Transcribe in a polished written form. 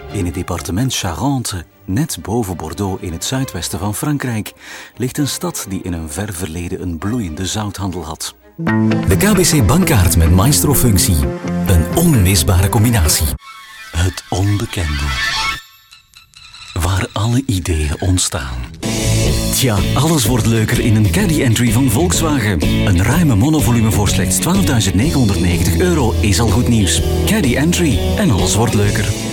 In het departement Charente, net boven Bordeaux in het zuidwesten van Frankrijk, ligt een stad die in een ver verleden een bloeiende zouthandel had. De KBC bankkaart met maestro-functie. Een onmisbare combinatie. Het onbekende. Waar alle ideeën ontstaan. Tja, alles wordt leuker in een Caddy Entry van Volkswagen. Een ruime monovolume voor slechts €12.990 is al goed nieuws. Caddy Entry en alles wordt leuker.